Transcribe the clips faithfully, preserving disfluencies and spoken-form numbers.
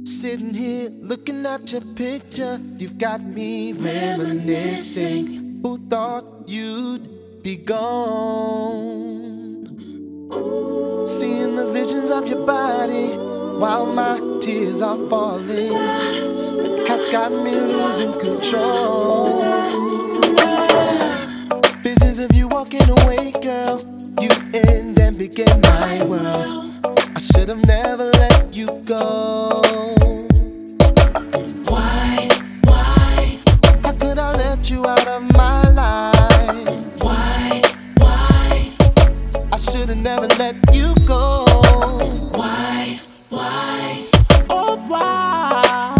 Sitting here looking at your picture, you've got me reminiscing. Who thought you'd be gone? Seeing the visions of your body while my tears are falling has got me losing control. Visions of you walking away, girl. You end and begin my world. I should have never let you go. Why, why? How could I let you out of my life? Why, why? I should have never let you go. Why, why? Oh, why?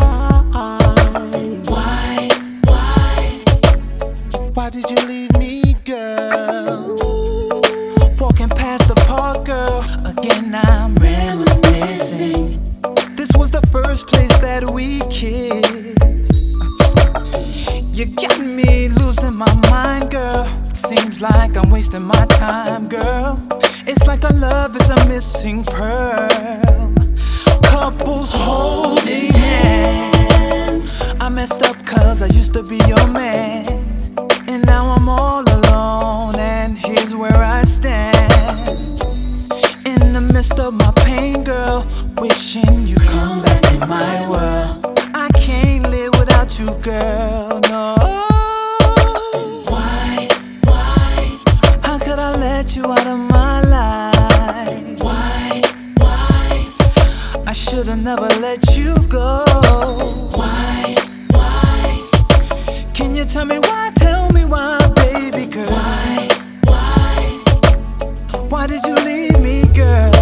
Why, why? Why did you leave me, girl? Walking past the park, girl, again I'm reminiscing. This was the first place that we kissed. You got me losing my mind, girl. Seems like I'm wasting my time, girl. It's like our love is a missing pearl. Couples holding hands. I messed up cause I used to be your man, and now I'm all alone, and here's where I stand. In the midst of my pain, girl, wishing you come back in my world. I can't live without you, girl, no. Why, why? How could I let you out of my life? Why, why? I should've never let you go. Why, why? Can you tell me why? Tell me why, baby girl. Why, why? Why did you leave me, girl?